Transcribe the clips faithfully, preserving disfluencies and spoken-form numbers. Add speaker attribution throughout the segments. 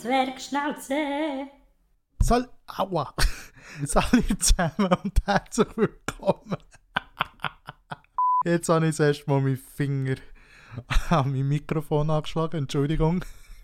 Speaker 1: Zwergschnauze.
Speaker 2: Sal Aua. Salut zusammen und herzlich willkommen. Jetzt habe ich das erste Mal meinen Finger an mein Mikrofon angeschlagen. Entschuldigung.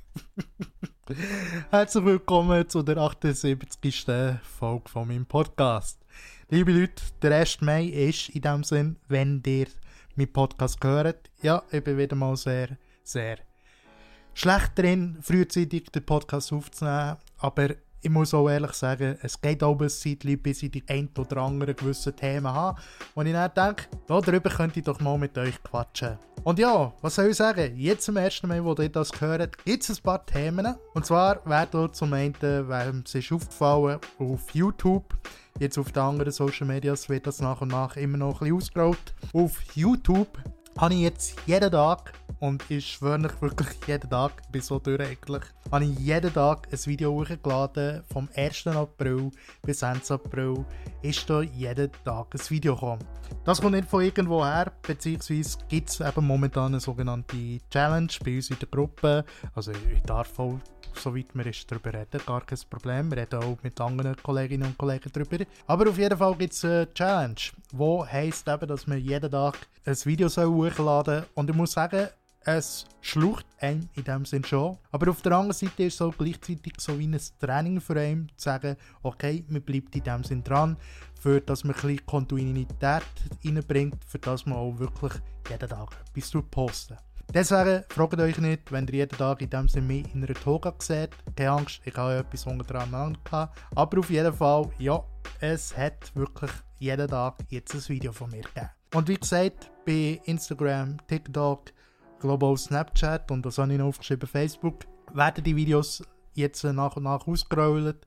Speaker 2: Herzlich willkommen zu der achtundsiebzigsten Folge von meinem Podcast. Liebe Leute, der erste Mai ist in dem Sinn, wenn ihr meinen Podcast hört. Ja, ich bin wieder mal sehr, sehr schlecht drin, frühzeitig den Podcast aufzunehmen. Aber ich muss auch ehrlich sagen, es geht auch ein Zeitchen, bis ich die ein oder andere gewissen Themen habe, wo ich dann denke, darüber könnte ich doch mal mit euch quatschen. Und ja, was soll ich sagen? Jetzt zum ersten Mal, wo ihr das hört, gibt es ein paar Themen. Und zwar werden zum einen, weil es ist aufgefallen auf YouTube, jetzt auf den anderen Social Medias wird das nach und nach immer noch ein bisschen ausgerollt. Auf YouTube habe ich jetzt jeden Tag, und ich schwöre euch wirklich jeden Tag, ich bin so durch eigentlich, habe ich jeden Tag ein Video hochgeladen, vom ersten April bis Ende April ist da jeden Tag ein Video gekommen. Das kommt nicht von irgendwo her, beziehungsweise gibt es eben momentan eine sogenannte Challenge bei uns in der Gruppe. Also ich darf auch, soweit wir ist, darüber reden, gar kein Problem. Wir reden auch mit anderen Kolleginnen und Kollegen darüber. Aber auf jeden Fall gibt es eine Challenge, die heisst eben, dass man jeden Tag ein Video hochladen soll. Und ich muss sagen, es schlucht einem in dem Sinn schon. Aber auf der anderen Seite ist es auch gleichzeitig so wie ein Training für einen, zu sagen, okay, man bleibt in dem Sinn dran, für dass man ein bisschen Kontinuität reinbringt, für dass man auch wirklich jeden Tag etwas posten. Deswegen fragt euch nicht, wenn ihr jeden Tag in dem Sinne mich in einer Toga seht. Keine Angst, ich habe etwas unter dran gehabt. Aber auf jeden Fall, ja, es hat wirklich jeden Tag jetzt ein Video von mir gegeben. Und wie gesagt, bei Instagram, TikTok, global Snapchat und das habe ich noch aufgeschrieben, Facebook, werden die Videos jetzt nach und nach ausgerollt.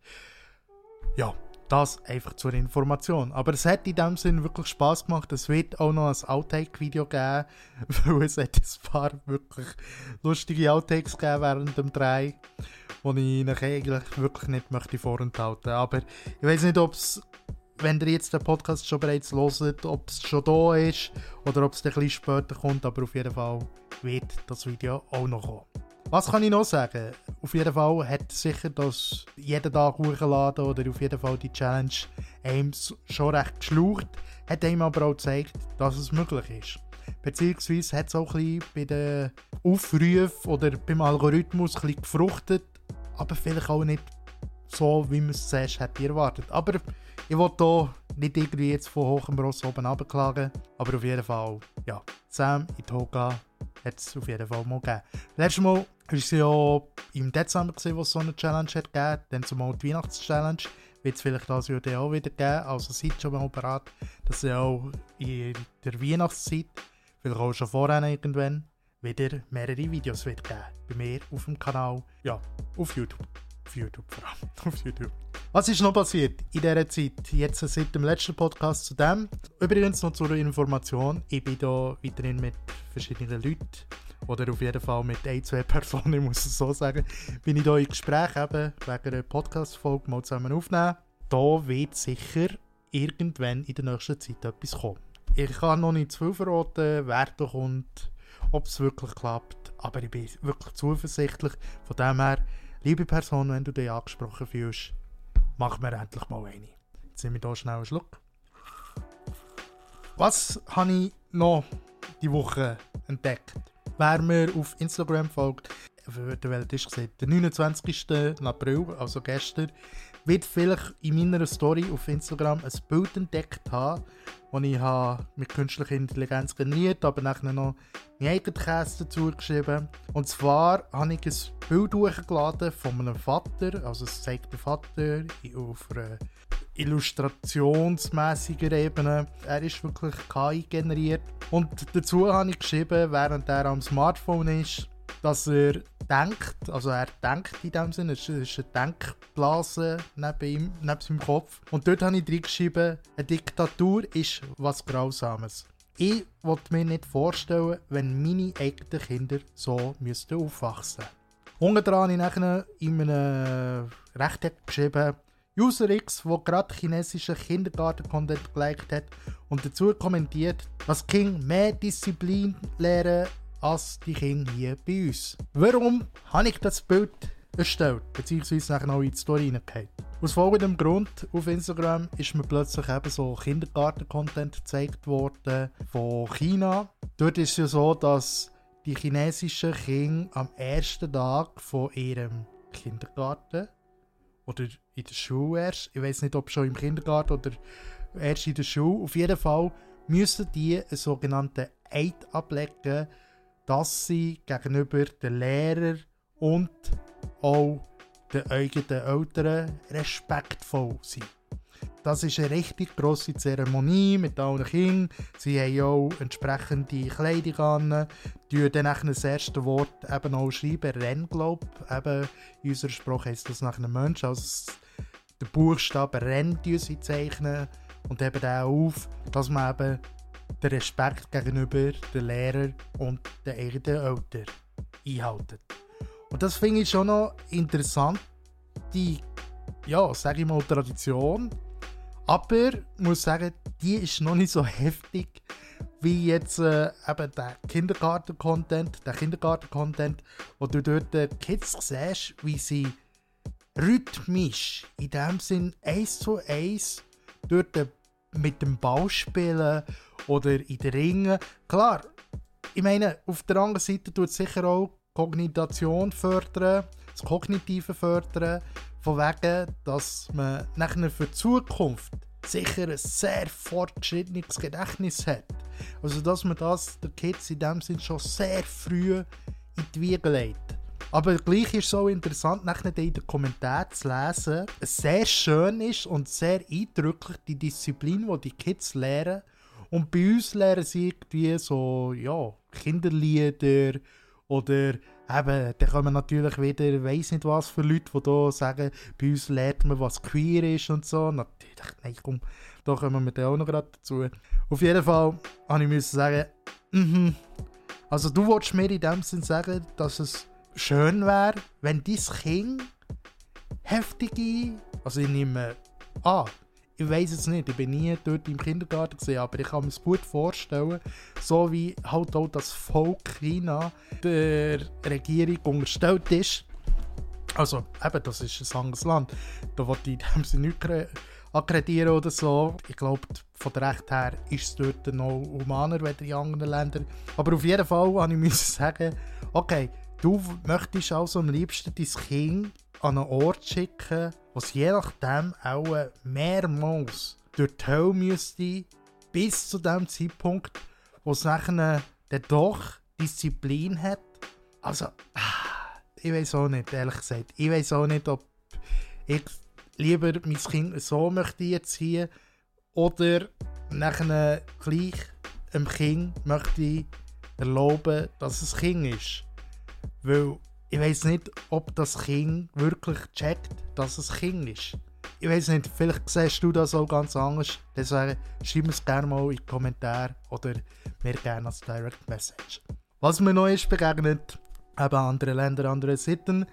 Speaker 2: Ja, das einfach zur Information. Aber es hat in dem Sinn wirklich Spass gemacht. Es wird auch noch ein Outtake-Video geben, weil es hat ein paar wirklich lustige Outtakes gegeben während dem Dreh, die ich nachher eigentlich wirklich nicht möchte vorenthalten. Aber ich weiß nicht, ob es, wenn ihr jetzt den Podcast schon bereits hört, ob es schon da ist oder ob es ein bisschen später kommt, aber auf jeden Fall wird das Video auch noch kommen. Was kann ich noch sagen? Auf jeden Fall hat sicher das jeden Tag hochladen oder auf jeden Fall die Challenge einem schon recht geschlaucht, hat einem aber auch gezeigt, dass es möglich ist. Beziehungsweise hat es auch ein bisschen bei den Aufrufen oder beim Algorithmus ein bisschen gefruchtet, aber vielleicht auch nicht so, wie man es zuerst hätte erwartet. Aber ich will hier nicht irgendwie jetzt von hochem Ross oben runterklagen, aber auf jeden Fall, ja, Sam in Toga hat es auf jeden Fall mal gegeben. Letztes Mal war es ja im Dezember, wo es so eine Challenge hat gegeben, dann zumal die Weihnachts-Challenge, wird es vielleicht das Jahr auch wieder geben, also seid schon mal bereit, dass ihr auch in der Weihnachtszeit, vielleicht auch schon vorher irgendwann, wieder mehrere Videos wird geben, bei mir auf dem Kanal, ja, auf YouTube. Auf YouTube vor allem. Auf YouTube. Was ist noch passiert in dieser Zeit? Jetzt seit dem letzten Podcast zu dem. Übrigens noch zur Information. Ich bin hier weiterhin mit verschiedenen Leuten oder auf jeden Fall mit ein, zwei Personen, ich muss es so sagen, bin ich hier im Gespräch eben wegen einer Podcast-Folge mal zusammen aufnehmen. Da wird sicher irgendwann in der nächsten Zeit etwas kommen. Ich kann noch nicht zu viel verraten, wer da kommt, ob es wirklich klappt, aber ich bin wirklich zuversichtlich. Von dem her, liebe Person, wenn du dich angesprochen fühlst, mach mir endlich mal eine. Jetzt nehme ich hier schnell einen Schluck. Was habe ich noch diese Woche entdeckt? Wer mir auf Instagram folgt, der Welt ist gesehen, der neunundzwanzigsten April, also gestern, wird vielleicht in meiner Story auf Instagram ein Bild entdeckt haben, das ich habe mit künstlicher Intelligenz generiert, aber nachher noch meinen eigenen Käse dazu geschrieben. Und zwar habe ich ein Bild hochgeladen von einem Vater, also es zeigt den Vater auf einer illustrationsmäßiger Ebene. Er ist wirklich K I generiert. Und dazu habe ich geschrieben, während er am Smartphone ist, dass er denkt, also er denkt in dem Sinne, es ist eine Denkblase neben ihm, neben seinem Kopf. Und dort habe ich drin geschrieben, eine Diktatur ist was Grausames. Ich wollte mir nicht vorstellen, wenn meine eigenen Kinder so müssten aufwachsen. Unten dran habe ich nachher in einem Rechteck geschrieben, User X, der gerade chinesischen Kindergarten-Content geliked hat und dazu kommentiert, dass Kinder mehr Disziplin lernen als die Kinder hier bei uns. Warum habe ich das Bild erstellt, beziehungsweise nachher noch in die Story reingehauen. Aus folgendem Grund auf Instagram ist mir plötzlich eben so Kindergarten-Content gezeigt worden von China. Dort ist es ja so, dass die chinesischen Kinder am ersten Tag von ihrem Kindergarten oder in der Schule erst, ich weiß nicht, ob schon im Kindergarten oder erst in der Schule, auf jeden Fall müssen die einen sogenannten Eid ablegen, dass sie gegenüber den Lehrern und auch den eigenen Eltern respektvoll sind. Das ist eine richtig grosse Zeremonie mit allen Kindern. Sie haben auch entsprechende Kleidung an. Die dann nach das erste Wort eben auch schreiben, Ren, glaube ich. Eben in unserer Sprache heisst das nach einem Menschen. Also den Buchstaben Ren sie zeichnen und eben auch auf, dass man eben den Respekt gegenüber den Lehrern und den eigenen Eltern einhaltet. Und das finde ich schon noch interessant, die, ja, sage ich mal, Tradition. Aber ich muss sagen, die ist noch nicht so heftig wie jetzt äh, eben der Kindergarten-Content, der Kindergarten-Content, wo du dort die Kids siehst, wie sie rhythmisch, in dem Sinn eins zu eins, dort mit dem Ball spielen oder in den Ringen. Klar, ich meine, auf der anderen Seite tut es sicher auch Kognition fördern, das Kognitive fördern, von wegen, dass man nachher für die Zukunft sicher ein sehr fortgeschrittenes Gedächtnis hat. Also dass man das den Kids in dem Sinn schon sehr früh in die Wiege legt. Aber gleich ist es so interessant, nachher in den Kommentaren zu lesen, es sehr schön ist und sehr eindrücklich die Disziplin, die die Kids lernen. Und bei uns lernen sie irgendwie so, ja, Kinderlieder oder eben, da kommen natürlich wieder, weiss nicht was für Leute, die hier sagen, bei uns lernt man, was queer ist und so. Natürlich, nein, komm, da kommen wir dann auch noch gerade dazu. Auf jeden Fall habe ich sagen, mhm. Also du wolltest mir in dem Sinn sagen, dass es schön wäre, wenn dein Kind heftige, also ich nehme an, ich weiss es nicht, ich bin nie dort im Kindergarten gesehen, aber ich kann mir es gut vorstellen, so wie halt auch das Volk China der Regierung unterstellt ist. Also eben, das ist ein anderes Land, da will ich dem sie nicht akkreditieren oder so. Ich glaube, von der Recht her ist es dort noch humaner als in anderen Ländern. Aber auf jeden Fall habe ich sagen, okay, du möchtest also am liebsten dein Kind an einen Ort schicken, was je nachdem auch mehrmals durch die Hölle müsste, bis zu dem Zeitpunkt, wo es nachher dann doch Disziplin hat. Also, ich weiß auch nicht, ehrlich gesagt. Ich weiß auch nicht, ob ich lieber mein Kind so möchte erziehen oder nachher gleich einem Kind möchte erlauben, dass es ein Kind ist. Weil ich weiss nicht, ob das Kind wirklich checkt, dass es ein Kind ist. Ich weiss nicht, vielleicht siehst du das auch ganz anders. Deswegen schreib es gerne mal in die Kommentare oder mir gerne als Direct Message. Was mir noch ist begegnet, eben andere Länder, andere Sitten,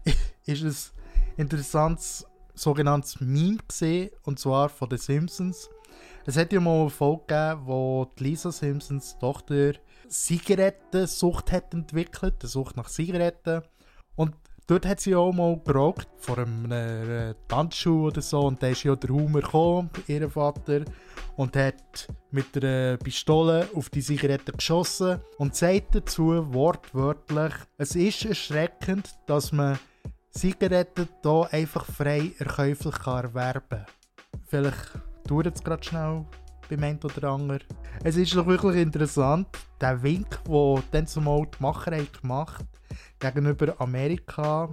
Speaker 2: ist ein interessantes sogenanntes Meme gesehen, und zwar von den Simpsons. Es hat ja mal eine Folge gegeben, wo die Lisa Simpsons Tochter Zigarettensucht hat entwickelt, eine Sucht nach Zigaretten. Und dort hat sie auch mal geraucht, vor einem äh, Tanzschuh oder so. Und da ist ja der Humor gekommen, ihr Vater, und hat mit einer Pistole auf die Zigarette geschossen und sagt dazu wortwörtlich, es ist erschreckend, dass man Zigaretten hier einfach frei erkäuflich kann erwerben kann. Vielleicht dauert es gerade schnell beim einen oder anderen. Es ist doch wirklich interessant, der Wink, den dann zumal die Macher haben gemacht gegenüber Amerika,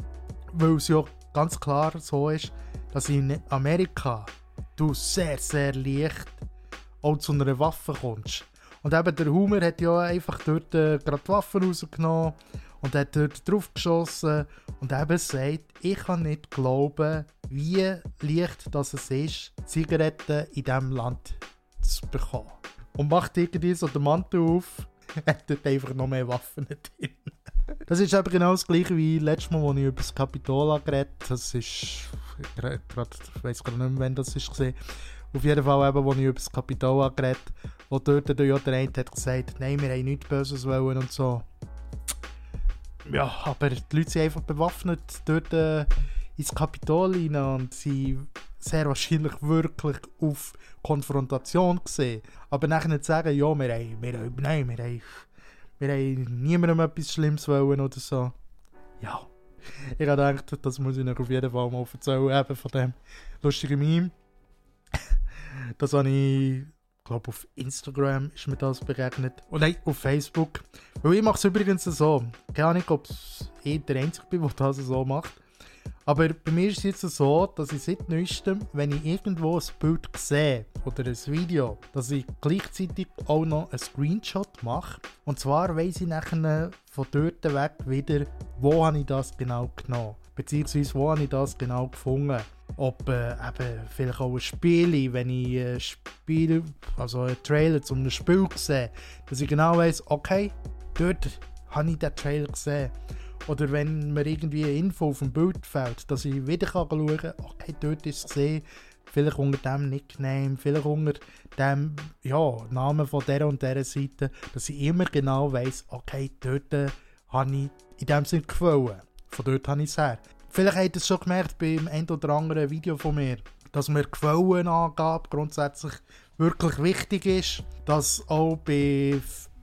Speaker 2: weil es ja ganz klar so ist, dass in Amerika du sehr, sehr leicht auch zu einer Waffe kommst. Und eben der Humor hat ja einfach dort äh, gerade die Waffen rausgenommen und hat dort drauf geschossen und eben sagt, ich kann nicht glauben, wie leicht das es ist, Zigaretten in diesem Land zu bekommen. Und macht irgendwie so den Mantel auf, hat dort einfach noch mehr Waffen drin. Das ist eben genau das gleiche wie letztes Mal, als ich über das Kapitol geredet habe. Das ist, ich weiß gar nicht mehr, wann das ist gesehen. Auf jeden Fall eben, als ich über das Kapitol geredet habe, wo dort der, ja, der eine hat gesagt, nein, wir haben nichts Böses wollen und so. Ja, aber die Leute sind einfach bewaffnet dort äh, ins Kapitol rein und sie sehr wahrscheinlich wirklich auf Konfrontation gesehen. Aber nachher nicht sagen, ja, wir haben, wir haben, nein, wir haben, wir haben niemandem etwas Schlimmes wollen oder so. Ja, ich habe gedacht, das muss ich euch auf jeden Fall mal erzählen, eben von dem lustigen Meme. Das habe ich, glaube auf Instagram ist mir das begegnet. Und nein, auf Facebook. Weil ich mache es übrigens so. Keine Ahnung, ob ich der Einzige bin, der das so macht. Aber bei mir ist es jetzt so, dass ich seit neuestem, wenn ich irgendwo ein Bild sehe oder ein Video, dass ich gleichzeitig auch noch einen Screenshot mache. Und zwar weiss ich nachher von dort weg wieder, wo habe ich das genau genommen. Beziehungsweise wo habe ich das genau gefunden. Ob äh, eben vielleicht auch ein Spiel, wenn ich ein Spiel, also einen Trailer zu einem Spiel sehe, dass ich genau weiss, okay, dort habe ich den Trailer gesehen. Oder wenn mir irgendwie eine Info auf dem Bild fällt, dass ich wieder schauen kann, okay, dort ist es gesehen, vielleicht unter dem Nickname, vielleicht unter dem ja, Namen von dieser und dieser Seite, dass ich immer genau weiss, okay, dort äh, habe ich in dem Sinne Quellen. Von dort habe ich es her. Vielleicht habt ihr es schon gemerkt beim ein oder anderen Video von mir, dass mir Quellenangabe grundsätzlich wirklich wichtig ist, dass auch bei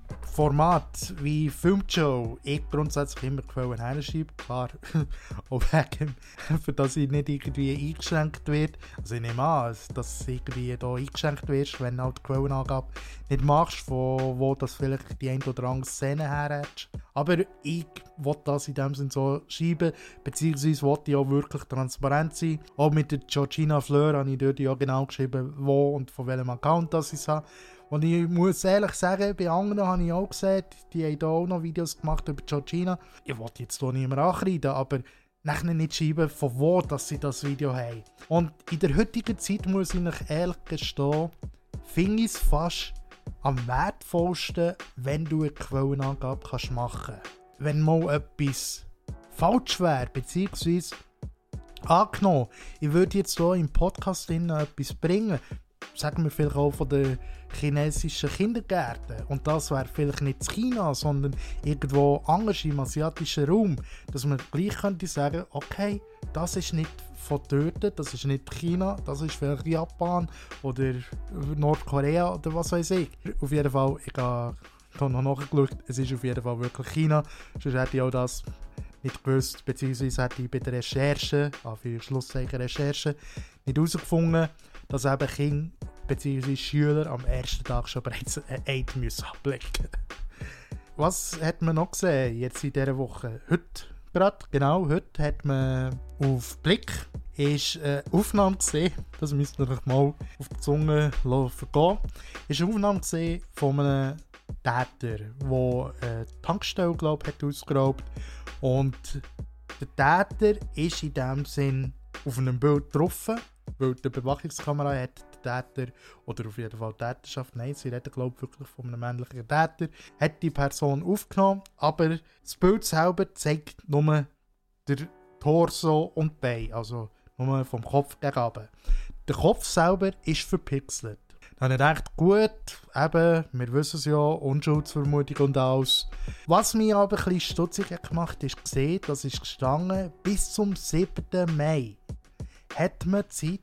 Speaker 2: Format wie Filmshow ich grundsätzlich immer Quellen herschreibe, klar, auch wegen, für dass ich nicht irgendwie eingeschränkt wird. Also ich nehme an, dass du irgendwie da eingeschränkt wirst, wenn du halt die Quellenangabe nicht machst, von wo das vielleicht die ein oder andere Szene her hat. Aber ich will das in dem Sinne so schreiben, beziehungsweise will ich auch wirklich transparent sein. Auch mit der Georgina Fleur habe ich dort ja genau geschrieben, wo und von welchem Account das ich habe. Und ich muss ehrlich sagen, bei anderen habe ich auch gesehen, die haben da auch noch Videos gemacht über Georgina. Ich wollte jetzt hier nicht mehr ankreiden, aber nachher nicht schreiben, von wo dass sie das Video haben. Und in der heutigen Zeit muss ich euch ehrlich gestehen, finde ich es fast am wertvollsten, wenn du eine Quellenangabe kannst machen kannst. Wenn mal etwas falsch wäre, beziehungsweise angenommen, ich würde jetzt hier im Podcast etwas bringen, sagen wir vielleicht auch von den chinesischen Kindergärten. Und das wäre vielleicht nicht in China, sondern irgendwo anders im asiatischen Raum. Dass man gleich könnte sagen, okay, das ist nicht von dort, das ist nicht China, das ist vielleicht Japan oder Nordkorea oder was weiß ich. Auf jeden Fall, ich habe da noch nachgeschaut, es ist auf jeden Fall wirklich China. Sonst hätte ich auch das nicht gewusst, beziehungsweise hätte ich bei der Recherche, für Schlusszeichen Recherche, nicht herausgefunden, dass eben Kinder bzw. Schüler am ersten Tag schon bereits ein Eid müssen ablegen. Was hat man noch gesehen jetzt in dieser Woche? Heute gerade, genau, heute hat man auf Blick ist eine Aufnahme gesehen, das müsst ihr euch mal auf die Zunge vergehen, ist eine Aufnahme gesehen von einem Täter, der eine Tankstelle, glaube ich, hat ausgeraubt. Und der Täter ist in dem Sinn auf einem Bild getroffen, weil die Bewachungskamera hat den Täter, oder auf jeden Fall die Täterschaft, nein, sie reden glaube ich wirklich von einem männlichen Täter, hat die Person aufgenommen, aber das Bild selber zeigt nur den Torso und die Beine, also nur vom Kopf gegen runter. Der Kopf selber ist verpixelt. Dann habe ich gedacht, gut, eben, wir wissen es ja, Unschuldsvermutung und alles. Was mich aber ein bisschen stutzig gemacht hat, ist gesehen, das ist gestanden, bis zum siebten Mai hat man Zeit,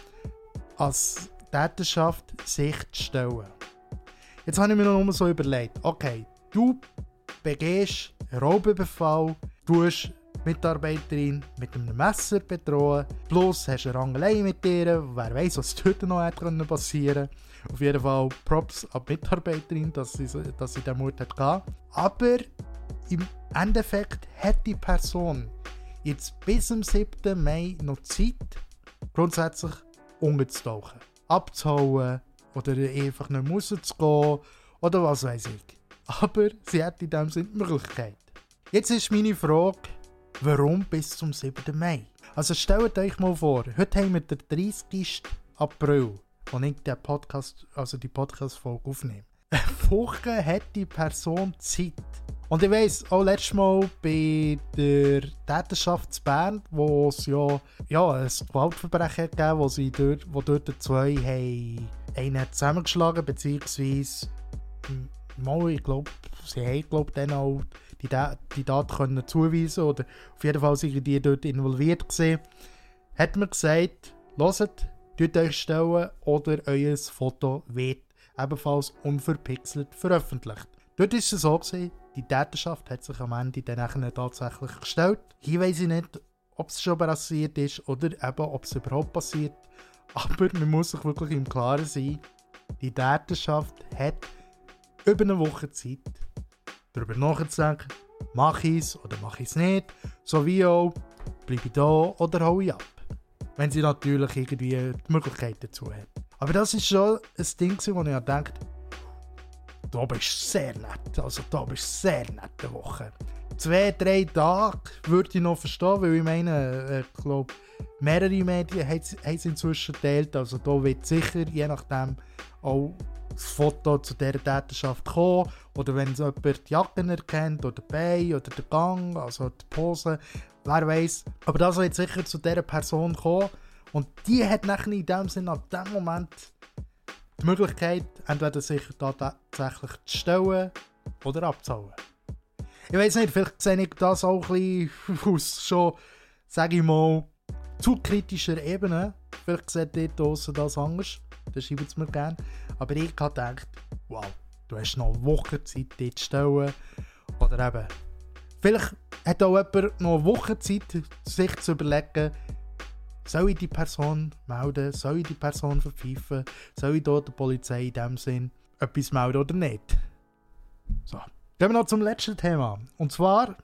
Speaker 2: als Täterschaft sich zu stellen. Jetzt habe ich mir noch mal so überlegt, okay, du begehst einen Raubüberfall, tust Mitarbeiterin mit einem Messer bedrohen, plus hast eine Rangelei mit ihr, wer weiß, was dort noch hätte passieren können. Auf jeden Fall Props an die Mitarbeiterin, dass sie, dass sie den Mut hat gehabt. Aber im Endeffekt hat die Person jetzt bis zum siebten Mai noch Zeit, grundsätzlich umzutauchen, abzuhauen oder einfach nicht mehr rauszugehen oder was weiß ich. Aber sie hat in dem Sinne die Möglichkeit. Jetzt ist meine Frage, warum bis zum siebten Mai? Also stellt euch mal vor, heute haben wir den dreißigsten April, wo ich den Podcast, also die Podcast-Folge aufnehme. Eine Woche hat die Person Zeit. Und ich weiss, auch letztes Mal bei der Täterschaft in Bern, wo es ja, ja ein Gewaltverbrechen gegeben, wo sie dort, wo dort zwei haben, einen zusammengeschlagen, beziehungsweise mal, ich glaube, sie haben glaub, dann auch die, Da- die Daten können zuweisen oder auf jeden Fall sind die dort involviert gewesen, hat man gesagt, hört, tut euch stellen oder euer Foto wird ebenfalls unverpixelt veröffentlicht. Dort ist es so gewesen, die Täterschaft hat sich am Ende dann nachher tatsächlich gestellt. Hier weiss ich nicht, ob es schon passiert ist oder eben, ob es überhaupt passiert. Aber man muss sich wirklich im Klaren sein, die Täterschaft hat über eine Woche Zeit, darüber nachzudenken, mache ich es oder mache ich es nicht, sowie auch, bleibe ich da oder hau ich ab. Wenn sie natürlich irgendwie die Möglichkeit dazu hat. Aber das ist schon ein Ding, wo ich dachte, da bist du sehr nett, also da bist du sehr nett eine Woche. Zwei, drei Tage würde ich noch verstehen, weil ich meine, ich glaube, mehrere Medien haben es inzwischen geteilt, also da wird sicher, je nachdem, auch das Foto zu dieser Täterschaft kommen, oder wenn es jemand die Jacken erkennt, oder die Beine, oder den Gang, also die Pose, wer weiß. Aber das wird sicher zu dieser Person kommen, und die hat nachher in dem Sinne ab dem Moment die Möglichkeit, entweder sich da tatsächlich zu stellen oder abzahlen. Ich weiss nicht, vielleicht sehe ich das auch ein bisschen aus schon, sage ich mal, zu kritischer Ebene. Vielleicht seht ihr draussen das anders, dann schreibt es mir gerne. Aber ich habe gedacht, wow, du hast noch eine Woche Zeit, dich zu stellen. Oder eben, vielleicht hat auch jemand noch eine Woche Zeit, sich zu überlegen, soll ich die Person melden, soll ich die Person verpfeifen, soll ich dort der Polizei in dem Sinn etwas melden oder nicht. So, gehen wir noch zum letzten Thema. Und zwar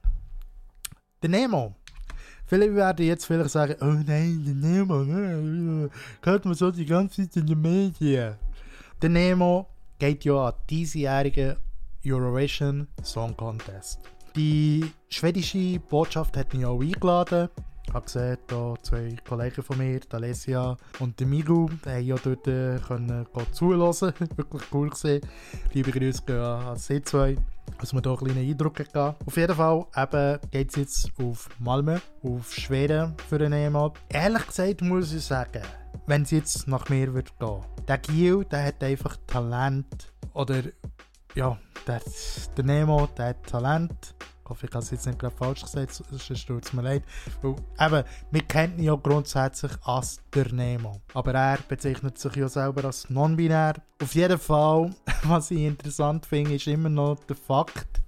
Speaker 2: der Nemo. Viele werden jetzt vielleicht sagen, oh nein, der Nemo, ne? Hört man so die ganze Zeit in den Medien. Der Nemo geht ja an diesjährigen Eurovision Song Contest. Die schwedische Botschaft hat ihn auch eingeladen. Ich habe gesehen, da zwei Kollegen von mir, die Alessia und der Migu, die haben ja dort äh, können, zuhören. Wirklich cool gesehen. Liebe Grüße gehen an sie zwei, dass wir hier einen kleinen Eindruck gegeben. Auf jeden Fall geht es jetzt auf Malmö, auf Schweden für den Nemo. Ehrlich gesagt muss ich sagen, wenn es jetzt nach mir wird gehen, der Giel, der hat einfach Talent. Oder ja, der, der Nemo, der hat Talent. Ich hoffe, ich habe es jetzt nicht gerade falsch gesagt, sonst tut es mir leid. Weil, eben, wir kennen ihn ja grundsätzlich als der Nemo. Aber er bezeichnet sich ja selber als non-binär. Auf jeden Fall, was ich interessant finde, ist immer noch der Fakt,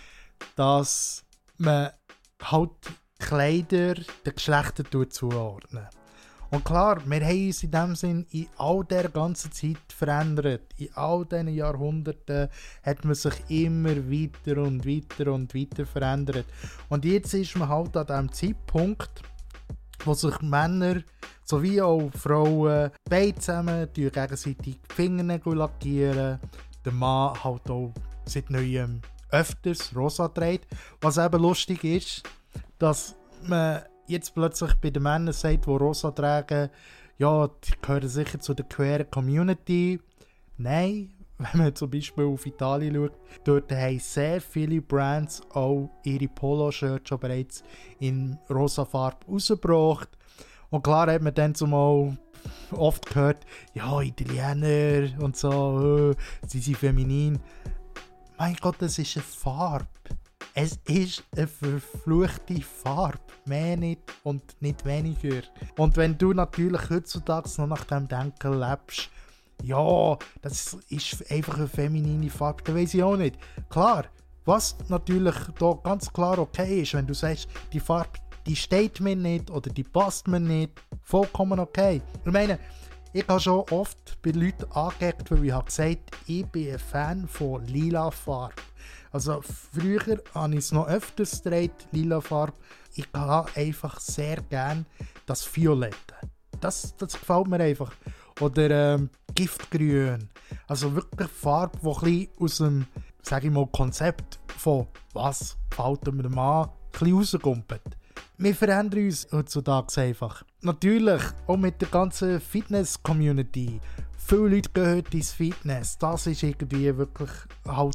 Speaker 2: dass man halt Kleider den Geschlechtern zuordnet. Und klar, wir haben uns in dem Sinn in all dieser ganzen Zeit verändert. In all diesen Jahrhunderten hat man sich immer weiter und weiter und weiter verändert. Und jetzt ist man halt an dem Zeitpunkt, wo sich Männer sowie auch Frauen beide zusammen gegenseitig die Fingernägel lackieren. Der Mann halt auch seit neuem öfters rosa trägt. Was eben lustig ist, dass man jetzt plötzlich bei den Männern sagt, die rosa tragen, ja, die gehören sicher zu der queeren Community. Nein, wenn man zum Beispiel auf Italien schaut, dort haben sehr viele Brands auch ihre Polo-Shirts schon bereits in rosa Farbe rausgebracht. Und klar hat man dann zumal oft gehört, ja, Italiener und so, äh, sie sind feminin. Mein Gott, das ist eine Farbe. Es ist eine verfluchte Farbe. Mehr nicht und nicht weniger. Und wenn du natürlich heutzutage noch nach dem Denken lebst, ja, das ist einfach eine feminine Farbe, dann weiss ich auch nicht. Klar, was natürlich da ganz klar okay ist, wenn du sagst, die Farbe, die steht mir nicht oder die passt mir nicht, vollkommen okay. Ich meine, ich habe schon oft bei Leuten angeeckt, weil ich habe gesagt, ich bin ein Fan von lila Farbe. Also früher habe ich es noch öfters getragen, lila Farbe. Ich habe einfach sehr gerne das Violette. Das, das gefällt mir einfach. Oder ähm, Giftgrün. Also wirklich Farbe, die ein bisschen aus dem, sage ich mal, Konzept von was gefällt mir dem Mann, ein bisschen rauskommt. Wir verändern uns heutzutage einfach. Natürlich, auch mit der ganzen Fitness-Community. Viele Leute gehen heute ins Fitness. Das ist irgendwie wirklich halt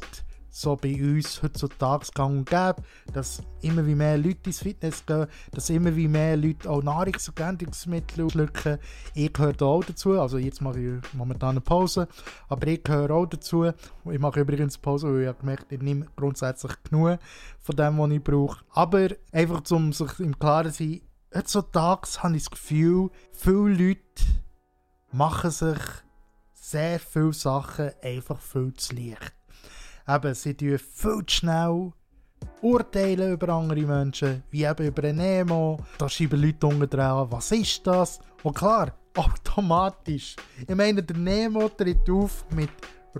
Speaker 2: so bei uns heutzutage gang und gäbe, dass immer wie mehr Leute ins Fitness gehen, dass immer wie mehr Leute auch Nahrungsergänzungsmittel schlucken. Ich gehöre da auch dazu, also jetzt mache ich momentan eine Pause, aber ich gehöre auch dazu. Ich mache übrigens Pause, weil ich habe gemerkt, ich nehme grundsätzlich genug von dem, was ich brauche. Aber einfach, um sich im Klaren zu sein, heutzutage habe ich das Gefühl, viele Leute machen sich sehr viele Sachen einfach viel zu leicht. Eben, sie tun viel zu schnell urteilen über andere Menschen, wie eben über einen Nemo. Da schreiben Leute unten dran, was ist das? Und klar, automatisch. Ich meine, der Nemo tritt auf mit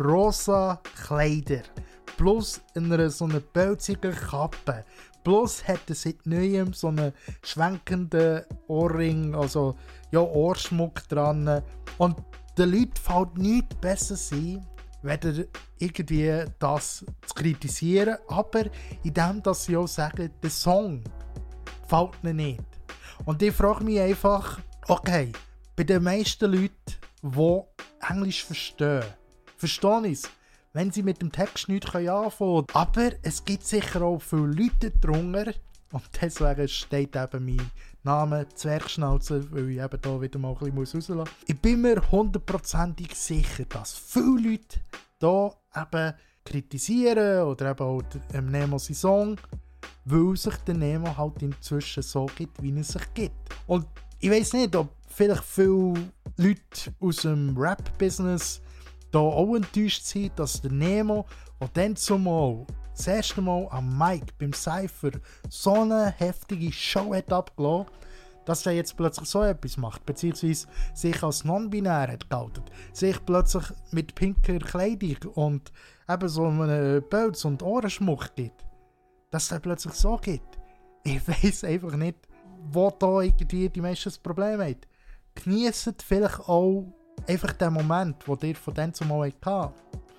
Speaker 2: rosa Kleider, plus einer so einer pelzigen Kappe. Plus hat er seit Neuem so einen schwenkenden Ohrring, also ja, Ohrschmuck dran. Und den Leuten fällt nichts besser sein, weder irgendwie das zu kritisieren, aber indem dass sie auch sagen, der Song gefällt ihnen nicht. Und ich frage mich einfach, okay, bei den meisten Leuten, die Englisch verstehen, verstehe ich es, wenn sie mit dem Text nichts anfangen können. Aber es gibt sicher auch viele Leute drunter, und deswegen steht eben mein Name Zwergschnauze, weil ich eben hier wieder mal ein bisschen rauslassen muss. Ich bin mir hundertprozentig sicher, dass viele Leute hier eben kritisieren oder eben auch dem Nemo seinen Song, weil sich der Nemo halt inzwischen so gibt, wie er sich gibt. Und ich weiss nicht, ob vielleicht viele Leute aus dem Rap-Business da auch enttäuscht sind, dass der Nemo, der dann zumal das erste Mal am Mic beim Cypher so eine heftige Show hat abgelassen, dass er jetzt plötzlich so etwas macht, beziehungsweise sich als non-binär hat geoutet, sich plötzlich mit pinker Kleidung und eben so einen Pelz und Ohrenschmuck gibt, dass es dann plötzlich so gibt. Ich weiss einfach nicht, wo da irgendwie die meisten das Problem haben. Genießt vielleicht auch einfach den Moment, den ihr von dem zumal hattet.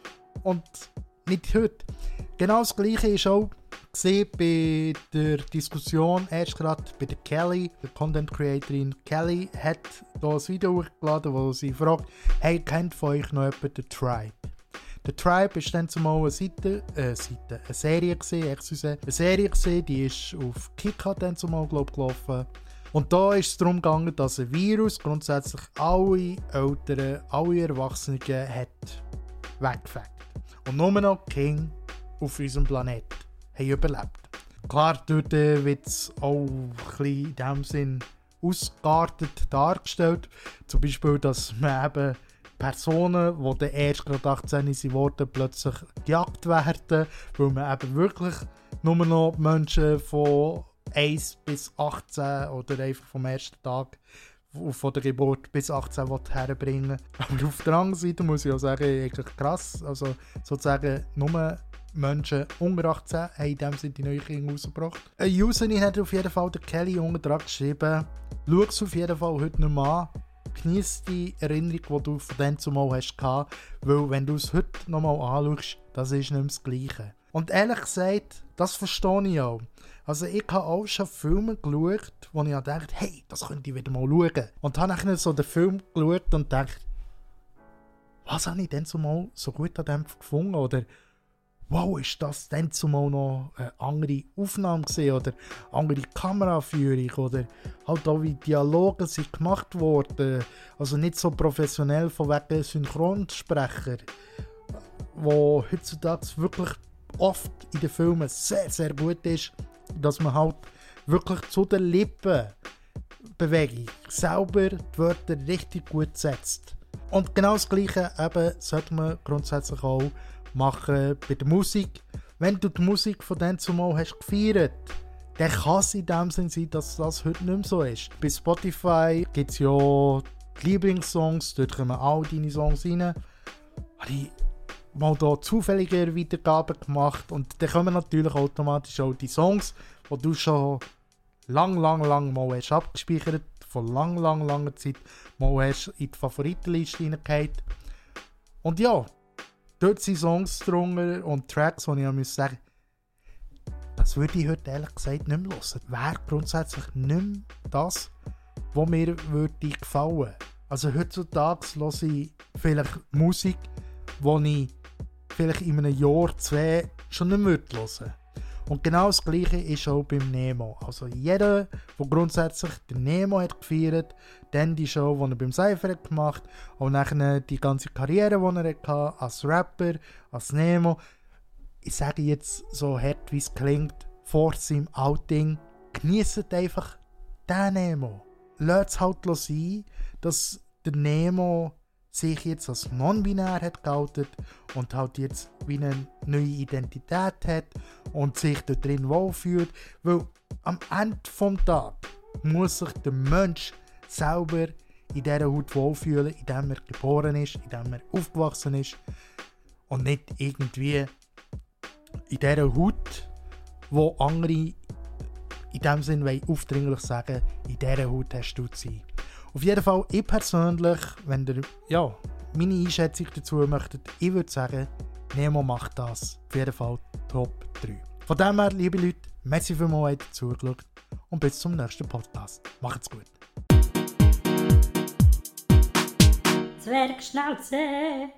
Speaker 2: Und nicht heute. Genau das Gleiche ist auch gesehen bei der Diskussion, erst gerade bei der Kelly, der Content Creatorin Kelly, hat hier ein Video hochgeladen, wo sie fragt, hey, kennt von euch noch jemand den Tribe? Der Tribe war dann zumal eine Seite, äh, Seite, eine Serie gewesen, excuse, eine Serie gewesen, die ist auf Kika dann zumal, glaub, gelaufen. Und da ist es darum gegangen, dass ein Virus grundsätzlich alle Eltern, alle Erwachsenen hat weggefegt. Und nur noch King auf unserem Planeten haben überlebt. Klar, dort äh, wird es auch ein bisschen in dem Sinn ausgeartet dargestellt. Zum Beispiel, dass man eben Personen, die dann erst gerade achtzehn sind, worden, plötzlich gejagt werden, weil man eben wirklich nur noch Menschen von eins bis achtzehn oder einfach vom ersten Tag von der Geburt bis achtzehn herbringen. Aber auf der anderen Seite muss ich auch sagen, eigentlich krass, also sozusagen nur Menschen unter achtzehn haben in dem Sinne die neue Kinder rausgebracht. Eine Userin hat auf jeden Fall der Kelly unten dran geschrieben, schau es auf jeden Fall heute noch mal an, genieß die Erinnerung, die du von dem zumal hast gehabt, weil wenn du es heute noch mal anschaust, das ist nicht mehr das Gleiche. Und ehrlich gesagt, das verstehe ich auch. Also ich habe auch schon Filme geschaut, wo ich dachte, hey, das könnte ich wieder mal schauen. Und habe dann so den Film geschaut und dachte, was habe ich denn zumal so gut an dem gefunden? Oder wow, ist das denn zumal noch eine andere Aufnahme gewesen? Oder andere Kameraführung? Oder halt auch wie Dialoge sind gemacht worden. Also nicht so professionell von wegen Synchronsprecher, wo heutzutage wirklich oft in den Filmen sehr, sehr gut ist, dass man halt wirklich zu den Lippen Bewegung selber die Wörter richtig gut setzt. Und genau das Gleiche eben sollte man grundsätzlich auch machen bei der Musik. Wenn du die Musik von dem zumal hast gefeiert, dann kann es in dem Sinn sein, dass das heute nicht mehr so ist. Bei Spotify gibt es ja die Lieblingssongs, dort kommen all deine Songs rein. Habe ich mal da zufällige Wiedergaben gemacht und dann kommen natürlich automatisch auch die Songs, die du schon lang, lang, lang mal hast abgespeichert, von lang, lang, langer Zeit mal hast in die Favoritenliste hineingehauen. Und ja, dort sind Songs drunter und Tracks, die ich auch muss sagen, das würde ich heute ehrlich gesagt nicht mehr hören. Wäre grundsätzlich nicht mehr das, was mir würde gefallen. Also heutzutage höre ich vielleicht Musik, die ich vielleicht in einem Jahr, zwei schon nicht mehr hören. Und genau das Gleiche ist auch beim Nemo. Also jeder, der grundsätzlich den Nemo hat gefeiert, dann die Show, die er beim Cypher hat gemacht, und dann die ganze Karriere, die er hatte, als Rapper, als Nemo. Ich sage jetzt so hart, wie es klingt, vor seinem Outing, genießt einfach den Nemo. Lasst es halt sein, dass der Nemo sich jetzt als non-binär hat geoutet und halt jetzt wie eine neue Identität hat und sich dort drin wohlfühlt, weil am Ende des Tages muss sich der Mensch selber in dieser Haut wohlfühlen, in dem er geboren ist, in dem er aufgewachsen ist und nicht irgendwie in dieser Haut, wo andere in dem Sinne aufdringlich sagen, in dieser Haut hast du zu sein. Auf jeden Fall, ich persönlich, wenn ihr ja, meine Einschätzung dazu möchtet, ich würde sagen, Nemo macht das. Auf jeden Fall Top drei. Von dem her, liebe Leute, merci vielmals, dass ihr zugeschaut und bis zum nächsten Podcast. Macht's gut.
Speaker 1: Zwergschnauze.